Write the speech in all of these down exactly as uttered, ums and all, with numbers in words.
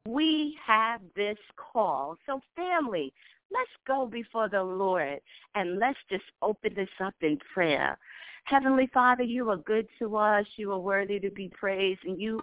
we have this call. So, family, let's go before the Lord and let's just open this up in prayer. Heavenly Father, you are good to us. You are worthy to be praised, and you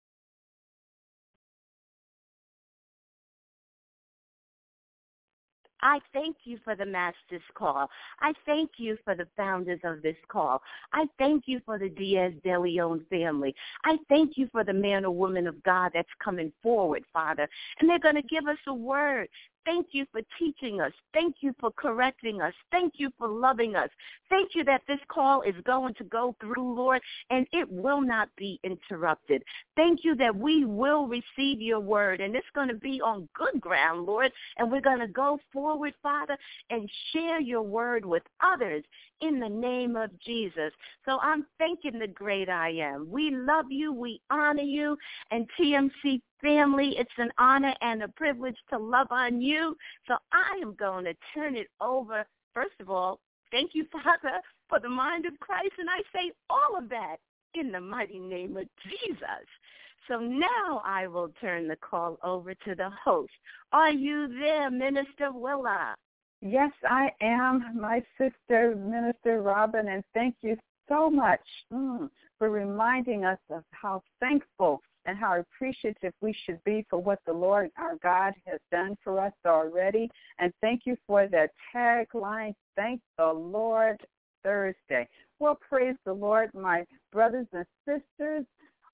I thank you for the Master's Call. I thank you for the founders of this call. I thank you for the Diaz de Leon family. I thank you for the man or woman of God that's coming forward, Father, and they're going to give us a word. Thank you for teaching us. Thank you for correcting us. Thank you for loving us. Thank you that this call is going to go through, Lord, and it will not be interrupted. Thank you that we will receive your word, and it's going to be on good ground, Lord, and we're going to go forward, Father, and share your word with others in the name of Jesus. So I'm thanking the great I am. We love you. We honor you. And T M C family, it's an honor and a privilege to love on you. So I am going to turn it over. First of all, thank you, Father, for the mind of Christ. And I say all of that in the mighty name of Jesus. So now I will turn the call over to the host. Are you there, Minister Willa? Yes, I am, my sister, Minister Robin, and thank you so much mm, for reminding us of how thankful and how appreciative we should be for what the Lord, our God, has done for us already. And thank you for that tagline, Thank the Lord Thursday. Well, praise the Lord, my brothers and sisters.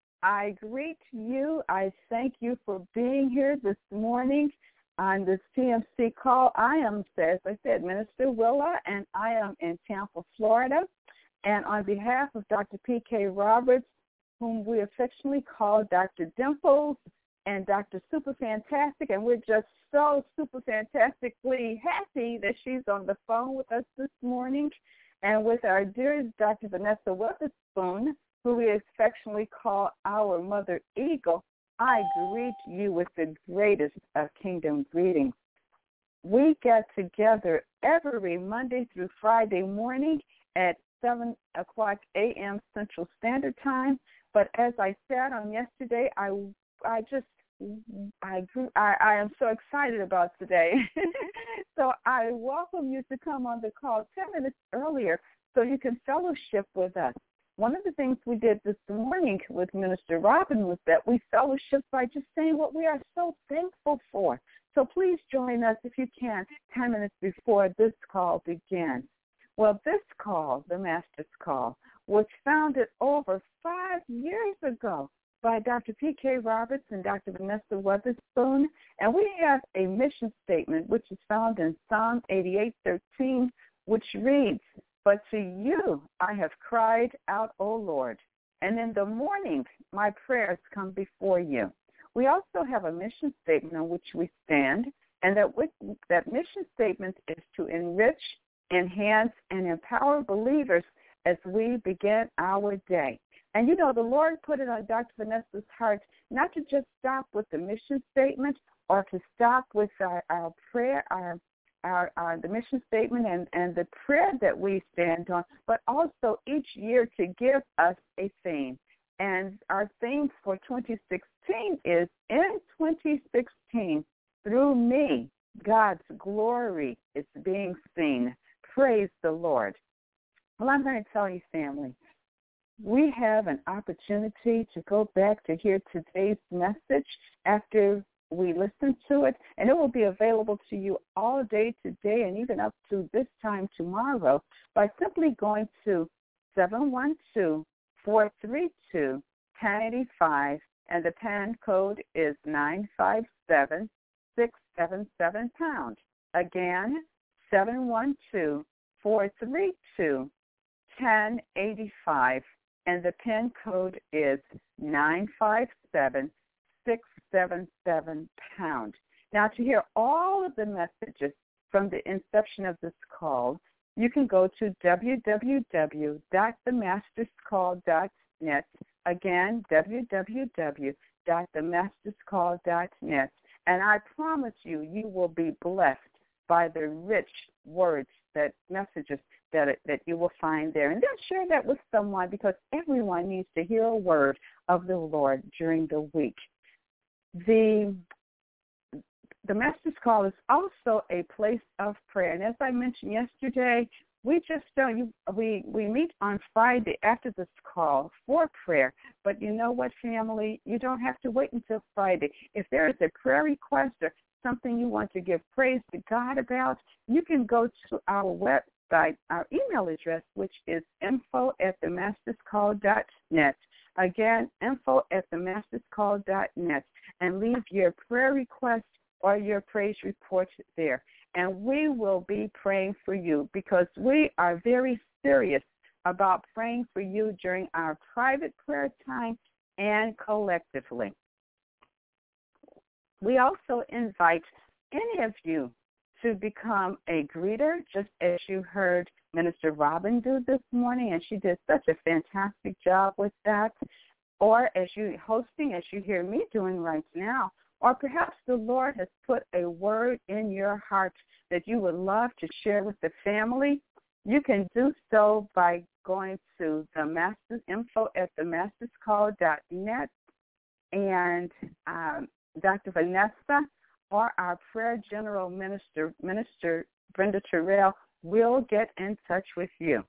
I greet you. I thank you for being here this morning on this T M C call. I am, as I said, Minister Willa, and I am in Tampa, Florida. And on behalf of Doctor P K Roberts, whom we affectionately call Doctor Dimples and Doctor Super Fantastic, and we're just so super fantastically happy that she's on the phone with us this morning, and with our dearest Doctor Vanessa Weatherspoon, who we affectionately call our Mother Eagle. I greet you with the greatest of kingdom greetings. We get together every Monday through Friday morning at seven o'clock a.m. Central Standard Time. But as I said on yesterday, I, I just, I, I, I am so excited about today. So I welcome you to come on the call ten minutes earlier so you can fellowship with us. One of the things we did this morning with Minister Robin was that we fellowshiped by just saying what we are so thankful for. So please join us if you can ten minutes before this call begins. Well, this call, the Master's Call, was founded over five years ago by Doctor P K Roberts and Doctor Vanessa Weatherspoon, and we have a mission statement which is found in Psalm eighty-eight thirteen, which reads, "But to you I have cried out, O Lord, and in the morning my prayers come before you." We also have a mission statement on which we stand, and that, with, that mission statement is to enrich, enhance, and empower believers as we begin our day. And, you know, the Lord put it on Doctor Vanessa's heart not to just stop with the mission statement or to stop with our, our prayer, our Our, our the mission statement and, and the prayer that we stand on, but also each year to give us a theme. And our theme for twenty sixteen is, in twenty sixteen, through me, God's glory is being seen. Praise the Lord. Well, I'm going to tell you, family, we have an opportunity to go back to hear today's message after we listen to it, and it will be available to you all day today and even up to this time tomorrow by simply going to seven one two, four three two, one zero eight five, and the P A N code is nine five seven, six seven seven pound. Again, seven one two, four three two, one zero eight five, and the P I N code is nine five seven, six seven seven pound. Now, to hear all of the messages from the inception of this call, you can go to w w w dot the masters call dot net. Again, w w w dot the masters call dot net. And I promise you, you will be blessed by the rich words, that messages that it, that you will find there. And then share that with someone, because everyone needs to hear a word of the Lord during the week. The the Master's Call is also a place of prayer. And as I mentioned yesterday, we just don't, you, we, we meet on Friday after this call for prayer. But you know what, family? You don't have to wait until Friday. If there is a prayer request or something you want to give praise to God about, you can go to our website, our email address, which is info at the masters call dot net. Again, info at the masters call dot net, and leave your prayer request or your praise report there. And we will be praying for you because we are very serious about praying for you during our private prayer time and collectively. We also invite any of you to become a greeter, just as you heard Minister Robin do this morning, and she did such a fantastic job with that. Or as you hosting, as you hear me doing right now, or perhaps the Lord has put a word in your heart that you would love to share with the family. You can do so by going to the Masters info at the masters call dot net, and um, Doctor Vanessa or our prayer general minister, Minister Brenda Terrell, will get in touch with you.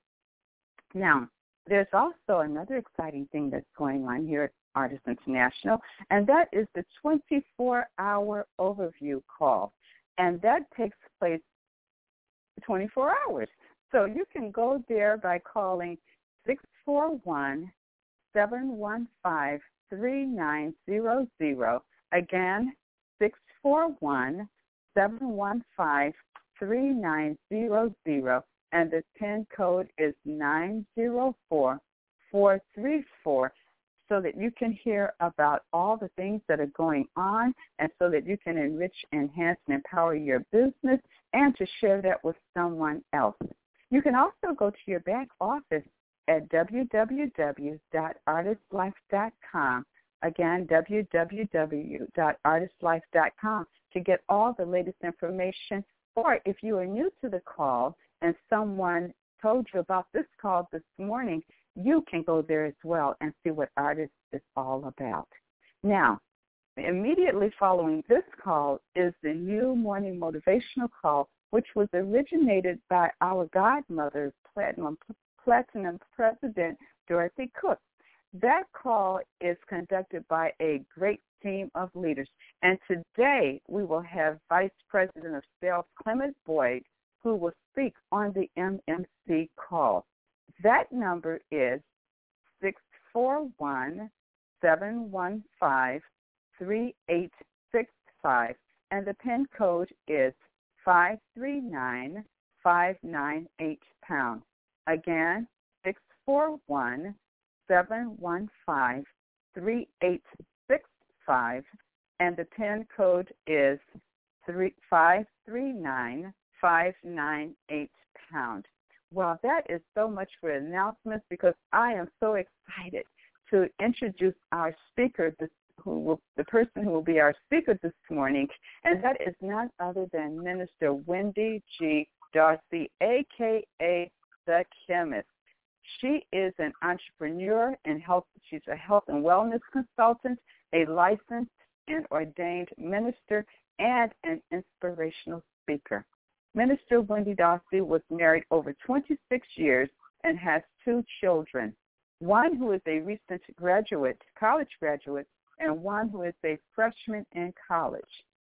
Now, there's also another exciting thing that's going on here at Artists International, and that is the twenty-four hour overview call, and that takes place twenty-four hours. So you can go there by calling six four one, seven one five, three nine zero zero. Again, six four one, seven one five, three nine zero zero, and the PIN code is nine zero four, four three four, so that you can hear about all the things that are going on and so that you can enrich, enhance, and empower your business and to share that with someone else. You can also go to your back office at w w w dot artist life dot com. Again, w w w dot artist life dot com to get all the latest information. Or if you are new to the call and someone told you about this call this morning, you can go there as well and see what Artist is all about. Now, immediately following this call is the new morning motivational call, which was originated by our godmother, Platinum, Platinum President Dorothy Cook. That call is conducted by a great team of leaders. And today we will have Vice President of Sales, Clement Boyd, who will speak on the M M C call. That number is six four one, seven one five, three eight six five, and the PIN code is five three nine, five nine eight pound. Again, six four one, seven one five, three eight six five, and the PIN code is five three nine, five nine eight pound. Well, that is so much for announcements because I am so excited to introduce our speaker, this, who will, the person who will be our speaker this morning, and that is none other than Minister Wendy G. Darcy, a k a the Chemist. She is an entrepreneur and health. She's a health and wellness consultant, a licensed and ordained minister, and an inspirational speaker. Minister Wendy Darcy was married over twenty-six years and has two children, one who is a recent graduate, college graduate, and one who is a freshman in college.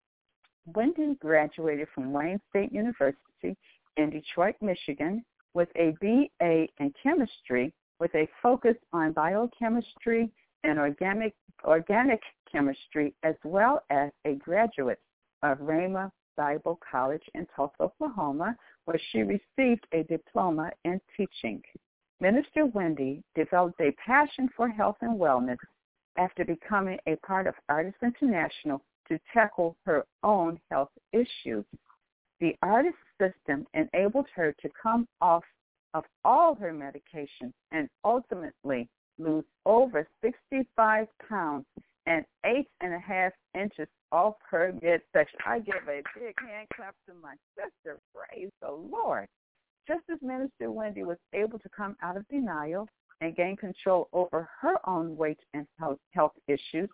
Wendy graduated from Wayne State University in Detroit, Michigan, with a B A in chemistry with a focus on biochemistry and organic, organic chemistry, as well as a graduate of Rhema Bible College in Tulsa, Oklahoma, where she received a diploma in teaching. Minister Wendy developed a passion for health and wellness after becoming a part of Artists International to tackle her own health issues. The Artist system enabled her to come off of all her medications and ultimately lose over sixty-five pounds and eight and a half inches off her midsection. I give a big hand clap to my sister. Praise the Lord. Just as Minister Wendy was able to come out of denial and gain control over her own weight and health, health issues,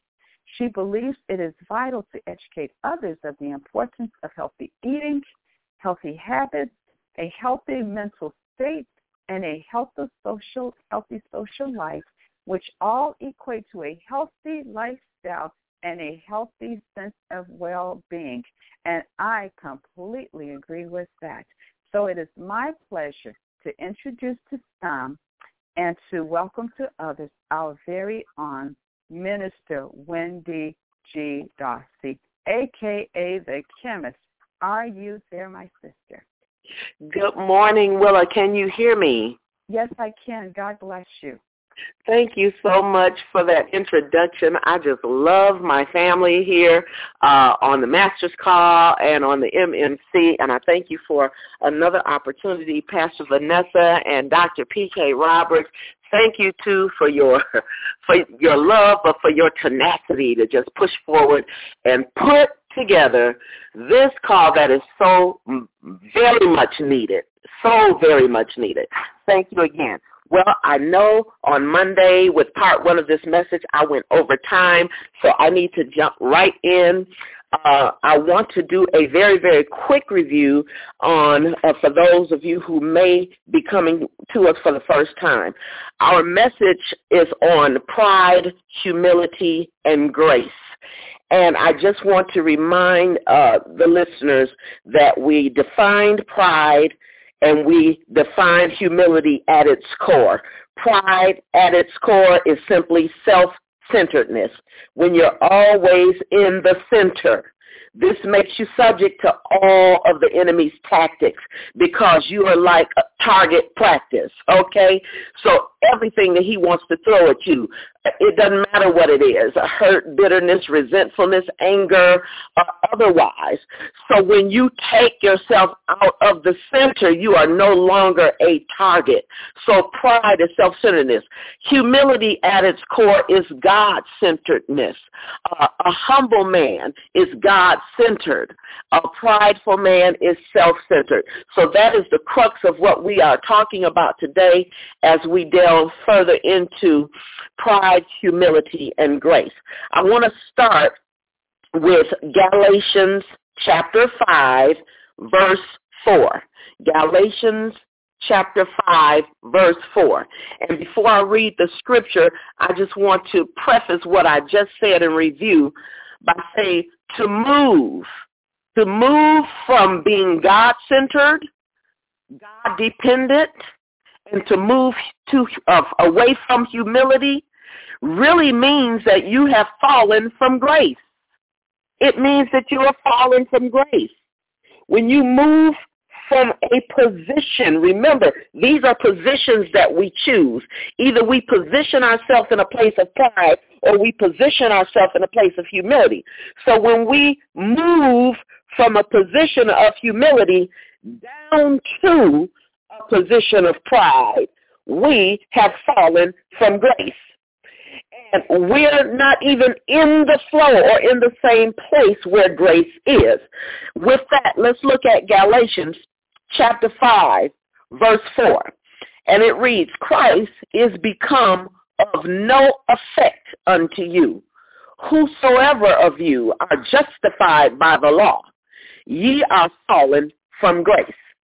She believes it is vital to educate others of the importance of healthy eating, healthy habits, a healthy mental state, and a healthy social, healthy social life, which all equate to a healthy lifestyle and a healthy sense of well-being. And I completely agree with that. So it is my pleasure to introduce to some and to welcome to others our very own Minister Wendy G. Darcy, a k a the chemist. Are you there, my sister? Good morning, Willa. Can you hear me? Yes, I can. God bless you. Thank you so much for that introduction. I just love my family here uh, on the Master's Call and on the M M C, and I thank you for another opportunity, Pastor Vanessa and Doctor P K Roberts. Thank you, too, for your for your love, but for your tenacity to just push forward and put together this call that is so very much needed, so very much needed. Thank you again. Well, I know on Monday with part one of this message, I went over time, so I need to jump right in. Uh, I want to do a very, very quick review on, uh, for those of you who may be coming to us for the first time. Our message is on pride, humility, and grace. And I just want to remind uh, the listeners that we defined pride and we define humility at its core. Pride at its core is simply self-centeredness. When you're always in the center, this makes you subject to all of the enemy's tactics because you are like a target practice, okay? So everything that he wants to throw at you, it doesn't matter what it is, a hurt, bitterness, resentfulness, anger, or otherwise. So when you take yourself out of the center, you are no longer a target. So pride is self-centeredness. Humility at its core is God-centeredness. Uh, a humble man is God-centered. A prideful man is self-centered. So that is the crux of what we are talking about today as we delve further into pride, humility, and grace. I want to start with Galatians chapter five, verse four. Galatians chapter five, verse four. And before I read the scripture, I just want to preface what I just said in review by saying to move, to move from being God-centered, God-dependent, and to move to uh, away from humility really means that you have fallen from grace. It means that you are fallen from grace. When you move from a position, remember, these are positions that we choose. Either we position ourselves in a place of pride or we position ourselves in a place of humility. So when we move from a position of humility down to a position of pride, we have fallen from grace. And we're not even in the flow or in the same place where grace is. With that, let's look at Galatians chapter five, verse four. And it reads, Christ is become of no effect unto you. Whosoever of you are justified by the law, ye are fallen from grace.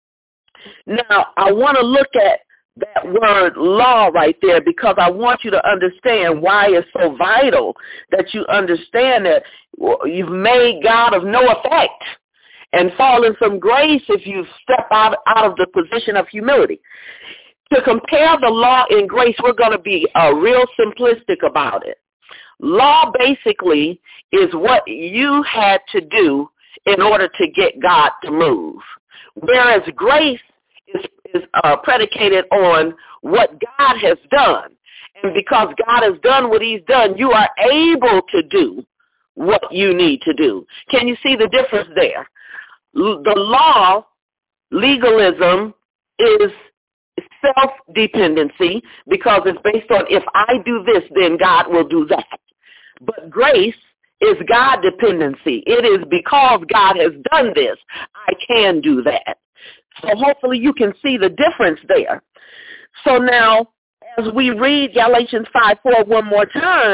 Now, I want to look at that word law right there because I want you to understand why it's so vital that you understand that you've made God of no effect and fallen from grace if you step out, out of the position of humility. To compare the law and grace, we're going to be uh, real simplistic about it. Law basically is what you had to do in order to get God to move, whereas grace is, is uh, predicated on what God has done. And because God has done what he's done, you are able to do what you need to do. Can you see the difference there? The law, legalism, is self-dependency because it's based on if I do this, then God will do that. But grace is God dependency. It is because God has done this, I can do that. So hopefully you can see the difference there. So now, as we read Galatians five four one more time,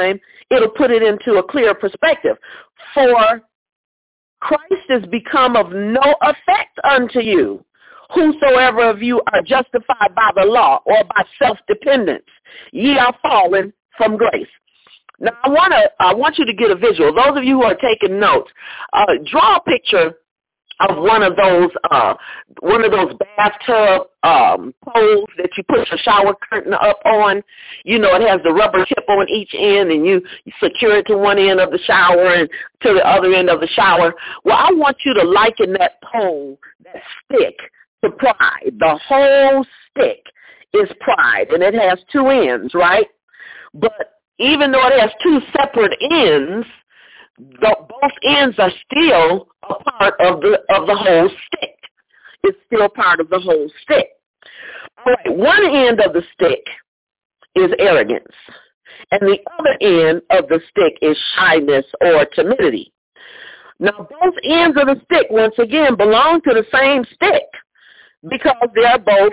it'll put it into a clear perspective. For Christ is become of no effect unto you, whosoever of you are justified by the law or by self-dependence, ye are fallen from grace. Now, I want to I want you to get a visual. Those of you who are taking notes, uh, draw a picture of one of those uh, one of those bathtub um, poles that you put your shower curtain up on. You know, it has the rubber tip on each end, and you, you secure it to one end of the shower and to the other end of the shower. Well, I want you to liken that pole, that stick, to pride. The whole stick is pride, and it has two ends, right? But even though it has two separate ends, the, both ends are still a part of the of the whole stick. It's still part of the whole stick. All right, one end of the stick is arrogance, and the other end of the stick is shyness or timidity. Now, both ends of the stick, once again, belong to the same stick because they're both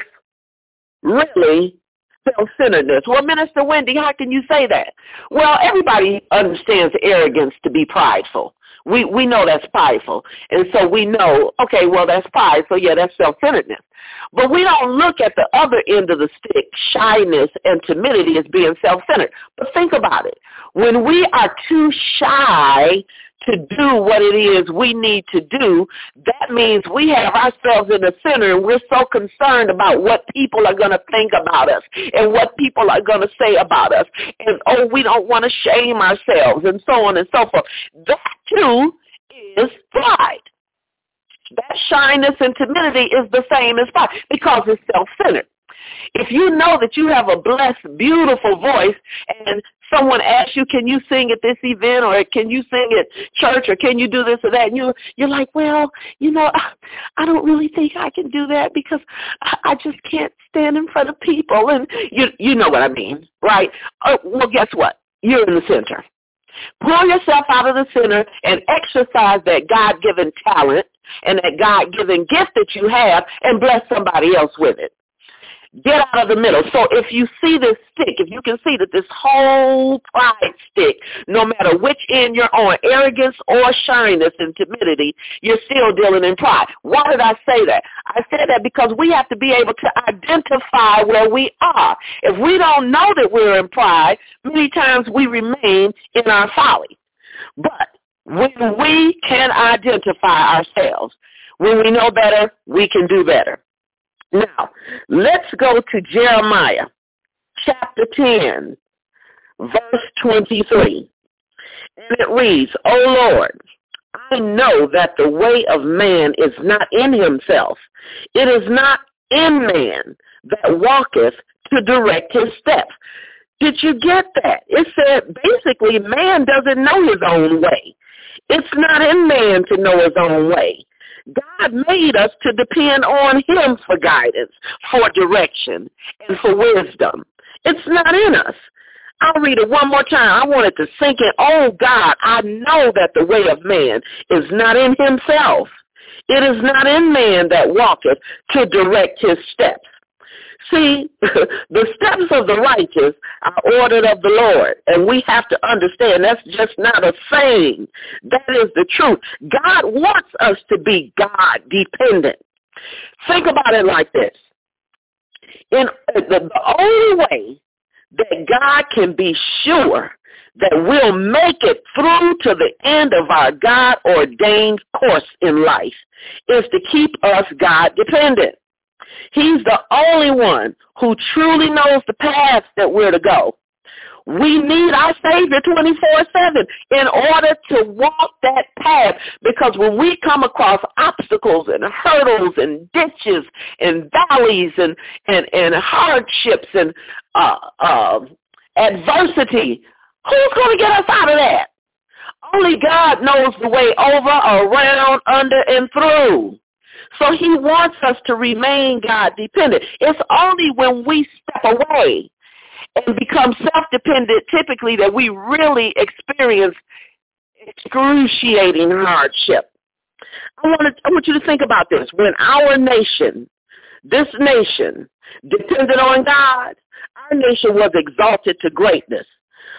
really self-centeredness. Well, Minister Wendy, how can you say that? Well, everybody understands arrogance to be prideful. We we know that's prideful. And so we know, okay, well, that's pride, so yeah, that's self-centeredness. But we don't look at the other end of the stick, shyness and timidity, as being self-centered. But think about it. When we are too shy to do what it is we need to do, that means we have ourselves in the center, and we're so concerned about what people are going to think about us and what people are going to say about us. And, oh, we don't want to shame ourselves and so on and so forth. That, too, is pride. That shyness and timidity is the same as pride because it's self-centered. If you know that you have a blessed, beautiful voice and someone asks you, can you sing at this event, or can you sing at church, or can you do this or that, and you, you're like, well, you know, I, I don't really think I can do that because I, I just can't stand in front of people. And you you know what I mean, right? Uh, well, guess what? You're in the center. Pull yourself out of the center and exercise that God-given talent and that God-given gift that you have and bless somebody else with it. Get out of the middle. So if you see this stick, if you can see that this whole pride stick, no matter which end you're on, arrogance or shyness and timidity, you're still dealing in pride. Why did I say that? I said that because we have to be able to identify where we are. If we don't know that we're in pride, many times we remain in our folly. But when we can identify ourselves, when we know better, we can do better. Now, let's go to Jeremiah chapter ten, verse twenty-three. And it reads, O Lord, I know that the way of man is not in himself. It is not in man that walketh to direct his steps. Did you get that? It said basically man doesn't know his own way. It's not in man to know his own way. God made us to depend on him for guidance, for direction, and for wisdom. It's not in us. I'll read it one more time. I want it to sink in. Oh, God, I know that the way of man is not in himself. It is not in man that walketh to direct his steps. See, the steps of the righteous are ordered of the Lord, and we have to understand that's just not a saying. That is the truth. God wants us to be God-dependent. Think about it like this. In the, the only way that God can be sure that we'll make it through to the end of our God-ordained course in life is to keep us God-dependent. He's the only one who truly knows the path that we're to go. We need our Savior twenty-four seven in order to walk that path, because when we come across obstacles and hurdles and ditches and valleys and, and, and hardships and uh, uh, adversity, who's going to get us out of that? Only God knows the way over, around, under, and through. So he wants us to remain God-dependent. It's only when we step away and become self-dependent typically that we really experience excruciating hardship. I want, to, I want you to think about this. When our nation, this nation, depended on God, our nation was exalted to greatness.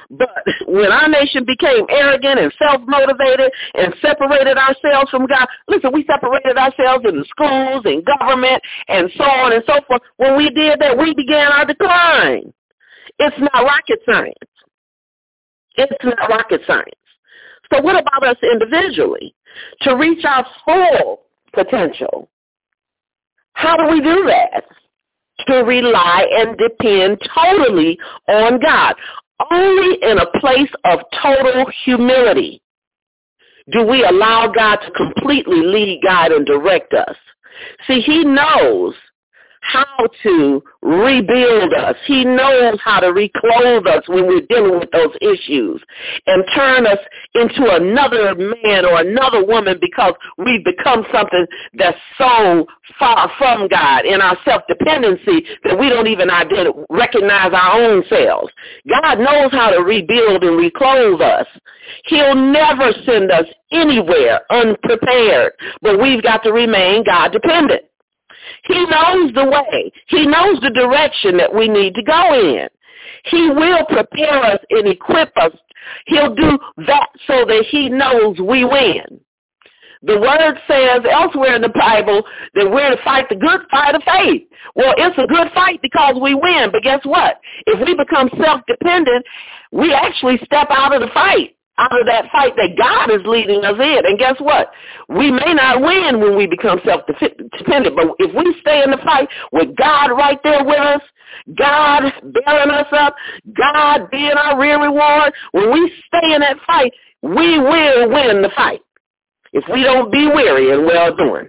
But when our nation became arrogant and self-motivated and separated ourselves from God, listen, we separated ourselves in the schools and government and so on and so forth. When we did that, we began our decline. It's not rocket science. It's not rocket science. So what about us individually? To reach our full potential, how do we do that? To rely and depend totally on God. Only in a place of total humility do we allow God to completely lead, guide, and direct us. See, he knows how to rebuild us. He knows how to reclothe us when we're dealing with those issues and turn us into another man or another woman because we've become something that's so far from God in our self-dependency that we don't even ident- recognize our own selves. God knows how to rebuild and reclothe us. He'll never send us anywhere unprepared, but we've got to remain God-dependent. He knows the way. He knows the direction that we need to go in. He will prepare us and equip us. He'll do that so that he knows we win. The word says elsewhere in the Bible that we're to fight the good fight of faith. Well, it's a good fight because we win. But guess what? If we become self-dependent, we actually step out of the fight. Out of that fight that God is leading us in. And guess what? We may not win when we become self-dependent, but if we stay in the fight with God right there with us, God bearing us up, God being our real reward, when we stay in that fight, we will win the fight if we don't be weary and well doing.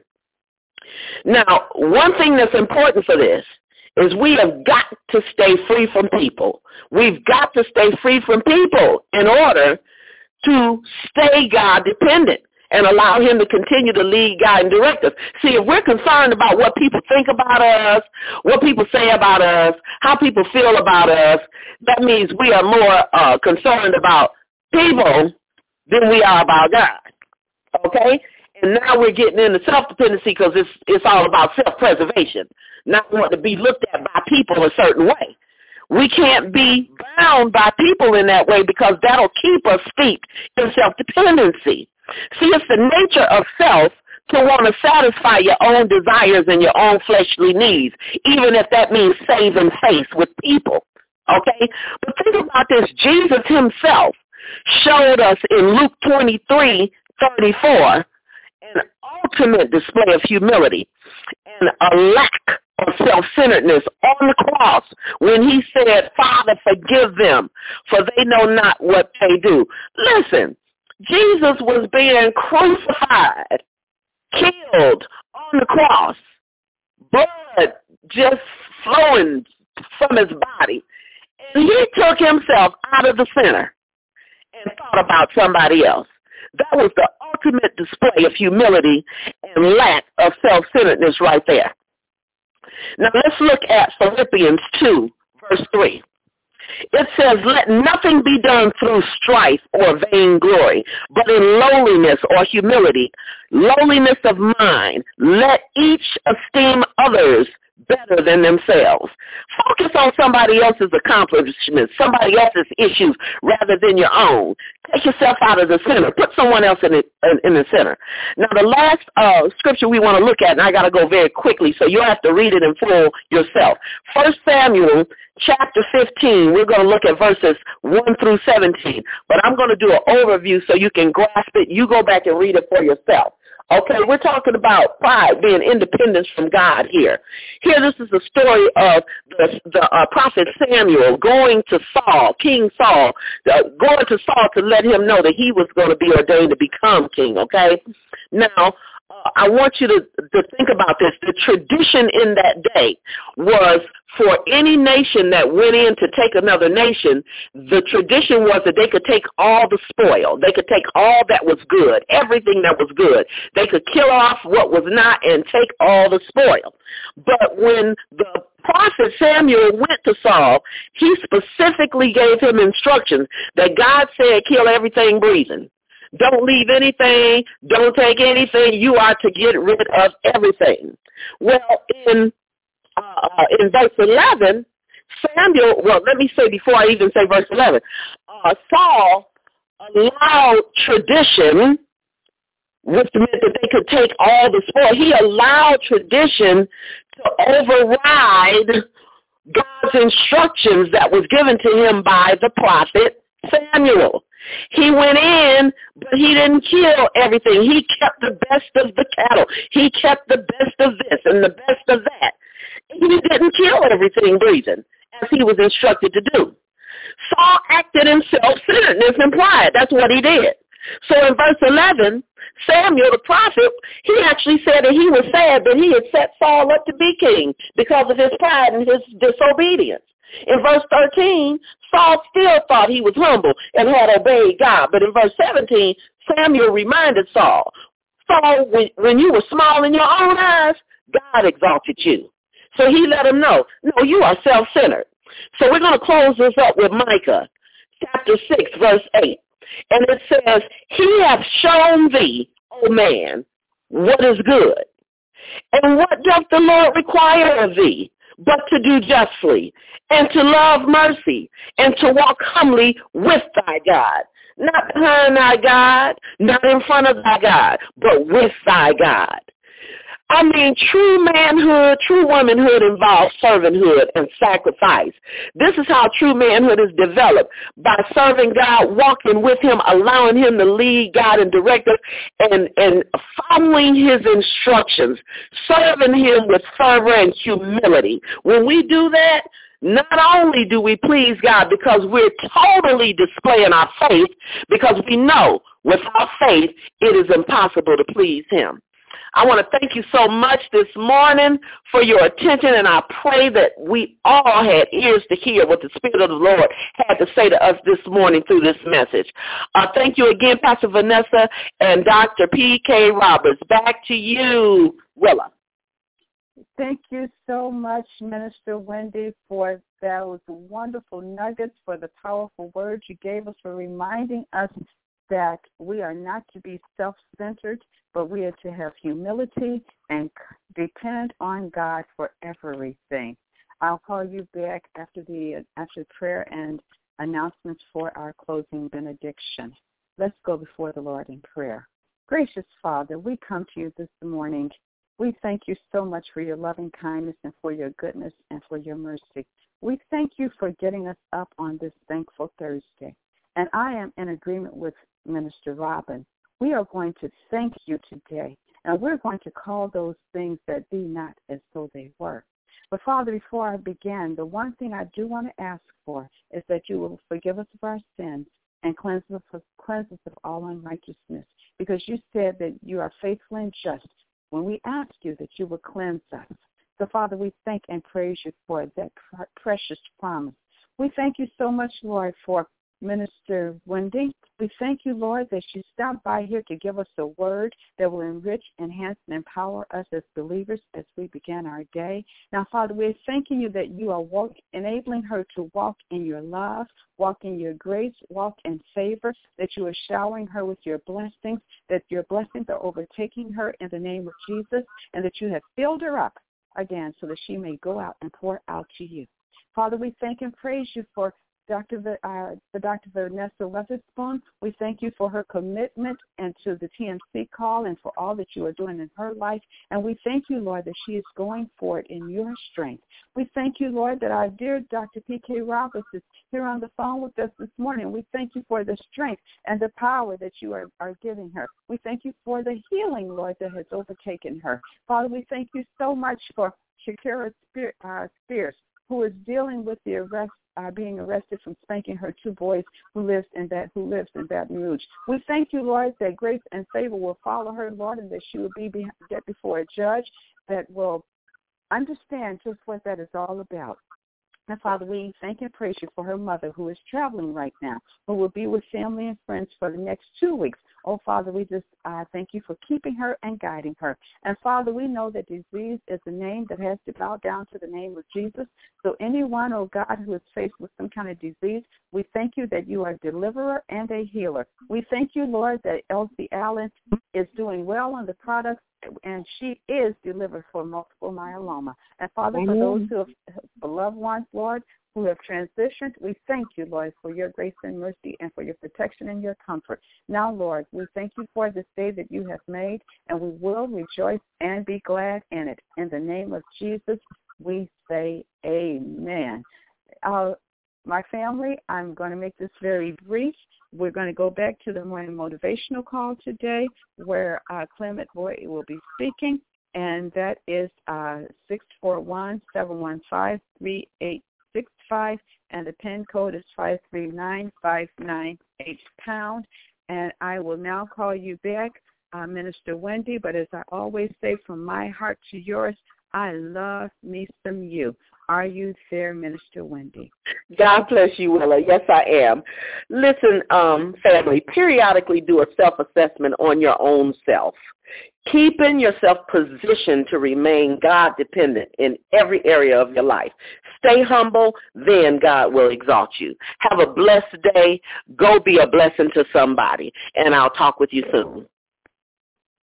Now, one thing that's important for this is we have got to stay free from people. We've got to stay free from people in order to stay God-dependent and allow him to continue to lead, guide, and direct us. See, if we're concerned about what people think about us, what people say about us, how people feel about us, that means we are more uh, concerned about people than we are about God, okay? And now we're getting into self-dependency because it's, it's all about self-preservation, not wanting to be looked at by people a certain way. We can't be bound by people in that way because that'll keep us steeped in self-dependency. See, it's the nature of self to want to satisfy your own desires and your own fleshly needs, even if that means saving face with people, okay? But think about this. Jesus himself showed us in Luke twenty-three thirty-four an ultimate display of humility and a lack of self-centeredness on the cross when he said, Father, forgive them, for they know not what they do. Listen, Jesus was being crucified, killed on the cross, blood just flowing from his body. And he took himself out of the center and thought about somebody else. That was the ultimate display of humility and lack of self-centeredness right there. Now let's look at Philippians two, verse three. It says, let nothing be done through strife or vainglory, but in lowliness or humility, lowliness of mind. Let each esteem others better than themselves. Focus on somebody else's accomplishments, somebody else's issues rather than your own. Take yourself out of the center. Put someone else in the, in the center. Now, the last uh, scripture we want to look at, and I got to go very quickly, so you'll have to read it in full yourself. First Samuel chapter fifteen, we're going to look at verses one through seventeen, but I'm going to do an overview so you can grasp it. You go back and read it for yourself. Okay, we're talking about pride, being independence from God here. Here, this is the story of the, the uh, prophet Samuel going to Saul, King Saul, uh, going to Saul to let him know that he was going to be ordained to become king, okay? Now, uh, I want you to, to think about this. The tradition in that day was for any nation that went in to take another nation, the tradition was that they could take all the spoil. They could take all that was good, everything that was good. They could kill off what was not and take all the spoil. But when the prophet Samuel went to Saul, he specifically gave him instructions that God said, kill everything breathing. Don't leave anything. Don't take anything. You are to get rid of everything. Well, in Uh, in verse eleven, Samuel, well, let me say before I even say verse eleven, uh, Saul allowed tradition, which meant that they could take all the spoil. He allowed tradition to override God's instructions that was given to him by the prophet Samuel. He went in, but he didn't kill everything. He kept the best of the cattle. He kept the best of this and the best of that. He didn't kill everything breathing, as he was instructed to do. Saul acted in self-centeredness and pride. That's what he did. So in verse eleven, Samuel the prophet, he actually said that he was sad that he had set Saul up to be king because of his pride and his disobedience. In verse thirteen, Saul still thought he was humble and had obeyed God. But in verse seventeen, Samuel reminded Saul, Saul, when, when you were small in your own eyes, God exalted you. So he let him know, no, you are self-centered. So we're going to close this up with Micah chapter six, verse eight. And it says, he hath shown thee, O man, what is good. And what doth the Lord require of thee, but to do justly, and to love mercy, and to walk humbly with thy God. Not behind thy God, not in front of thy God, but with thy God. I mean, true manhood, true womanhood involves servanthood and sacrifice. This is how true manhood is developed, by serving God, walking with him, allowing him to lead God and direct us, and, and following his instructions, serving him with fervor and humility. When we do that, not only do we please God because we're totally displaying our faith, because we know without faith it is impossible to please him. I want to thank you so much this morning for your attention, and I pray that we all had ears to hear what the Spirit of the Lord had to say to us this morning through this message. Uh, thank you again, Pastor Vanessa and Doctor P K Roberts. Back to you, Willa. Thank you so much, Minister Wendy, for those wonderful nuggets, for the powerful words you gave us, for reminding us that we are not to be self-centered, but we are to have humility and depend on God for everything. I'll call you back after the after prayer and announcements for our closing benediction. Let's go before the Lord in prayer. Gracious Father, we come to you this morning. We thank you so much for your loving kindness and for your goodness and for your mercy. We thank you for getting us up on this thankful Thursday. And I am in agreement with Minister Robin. We are going to thank you today, and we're going to call those things that be not as though they were. But, Father, before I begin, the one thing I do want to ask for is that you will forgive us of our sins and cleanse us of, cleanse us of all unrighteousness, because you said that you are faithful and just when we ask you that you will cleanse us. So, Father, we thank and praise you for that pr- precious promise. We thank you so much, Lord, for Minister Wendy. We thank you, Lord, that she stopped by here to give us a word that will enrich, enhance, and empower us as believers as we begin our day. Now, Father, we're thanking you that you are walk, enabling her to walk in your love, walk in your grace, walk in favor, that you are showering her with your blessings, that your blessings are overtaking her in the name of Jesus, and that you have filled her up again so that she may go out and pour out to you. Father, we thank and praise you for Doctor V- uh, the Doctor Vanessa Weatherspoon. We thank you for her commitment and to the T M C call and for all that you are doing in her life. And we thank you, Lord, that she is going forward in your strength. We thank you, Lord, that our dear Doctor P K Roberts is here on the phone with us this morning. We thank you for the strength and the power that you are, are giving her. We thank you for the healing, Lord, that has overtaken her. Father, we thank you so much for Shakira Spears, who is dealing with the arrest Uh, being arrested from spanking her two boys who lives in that who lives in Baton Rouge. We thank you, Lord, that grace and favor will follow her, Lord, and that she will be, be get before a judge that will understand just what that is all about. And Father, we thank and praise you for her mother who is traveling right now, who will be with family and friends for the next two weeks oh, Father, we just uh, thank you for keeping her and guiding her. And, Father, we know that disease is a name that has to bow down to the name of Jesus. So anyone, oh God, who is faced with some kind of disease, we thank you that you are a deliverer and a healer. We thank you, Lord, that Elsie Allen is doing well on the products, and she is delivered for multiple myeloma. And, Father, for those who have for loved ones, Lord, who have transitioned, we thank you, Lord, for your grace and mercy and for your protection and your comfort. Now, Lord, we thank you for this day that you have made, and we will rejoice and be glad in it. In the name of Jesus, we say amen. Uh, my family, I'm going to make this very brief. We're going to go back to the morning motivational call today where uh, Clement Boyd will be speaking, and that is uh, six four one, seven one five, three eight six five, and the PIN code is five three nine five nine eight pound. And I will now call you back, uh, Minister Wendy, but as I always say, from my heart to yours, I love me some you. Are you there, Minister Wendy? God bless you, Willa. Yes, I am. Listen, um, family, periodically do a self-assessment on your own self. Keeping yourself positioned to remain God-dependent in every area of your life. Stay humble, then God will exalt you. Have a blessed day. Go be a blessing to somebody, and I'll talk with you soon.